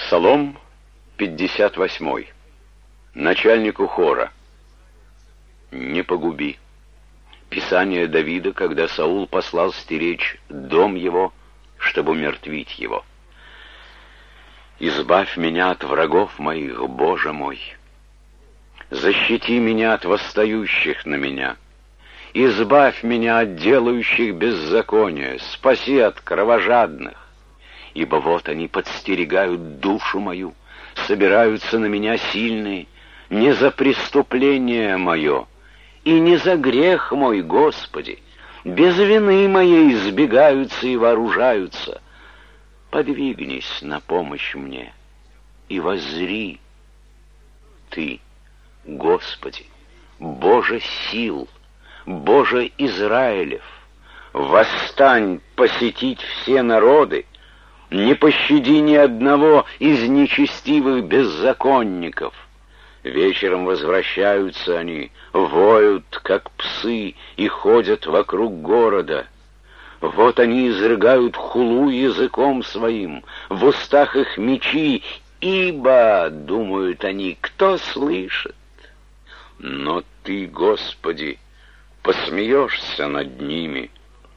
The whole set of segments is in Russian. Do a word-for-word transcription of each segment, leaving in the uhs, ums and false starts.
Псалом пятьдесят восьмой. Начальнику хора. Не погуби. Писание Давида, когда Саул послал стеречь дом его, чтобы умертвить его. Избавь меня от врагов моих, Боже мой. Защити меня от восстающих на меня. Избавь меня от делающих беззаконие, спаси от кровожадных. Ибо вот они подстерегают душу мою, собираются на меня сильные, не за преступление мое и не за грех мой, Господи, без вины моей избегаются и вооружаются. Подвигнись на помощь мне и воззри. Ты, Господи, Боже сил, Боже Израилев, восстань посетить все народы, не пощади ни одного из нечестивых беззаконников. Вечером возвращаются они, воют, как псы, и ходят вокруг города. Вот они изрыгают хулу языком своим, в устах их мечи, ибо, думают они, кто слышит? Но Ты, Господи, посмеешься над ними.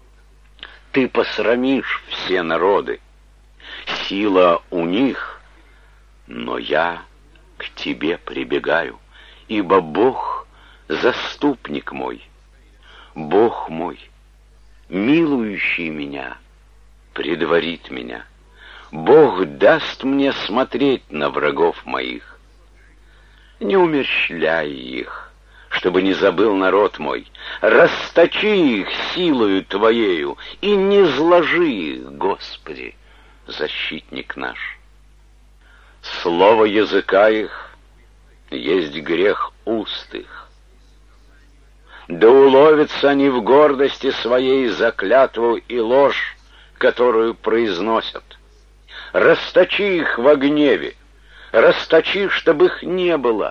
Ты посрамишь все народы. Сила у них, но я к Тебе прибегаю, ибо Бог — заступник мой, Бог мой, милующий меня, предварит меня. Бог даст мне смотреть на врагов моих. Не умерщвляй их, чтобы не забыл народ мой, расточи их силою Твоею и не зложи их, Господи, защитник наш. Слово языка их есть грех уст их. Да уловятся они в гордости своей за клятву и ложь, которую произносят. Расточи их во гневе, расточи, чтобы их не было.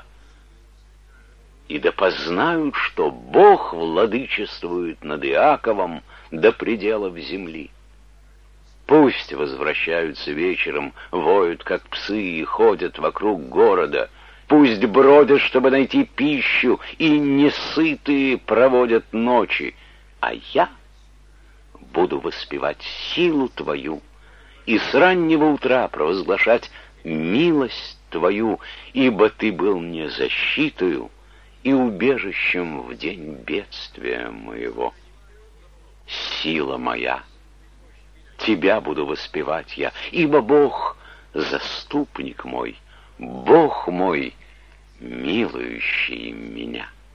И да познают, что Бог владычествует над Иаковом до пределов земли. Пусть возвращаются вечером, воют, как псы, и ходят вокруг города. Пусть бродят, чтобы найти пищу, и несытые проводят ночи. А я буду воспевать силу Твою и с раннего утра провозглашать милость Твою, ибо Ты был мне защитою и убежищем в день бедствия моего. Сила моя, Тебя буду воспевать я, ибо Бог — заступник мой, Бог мой, милующий меня.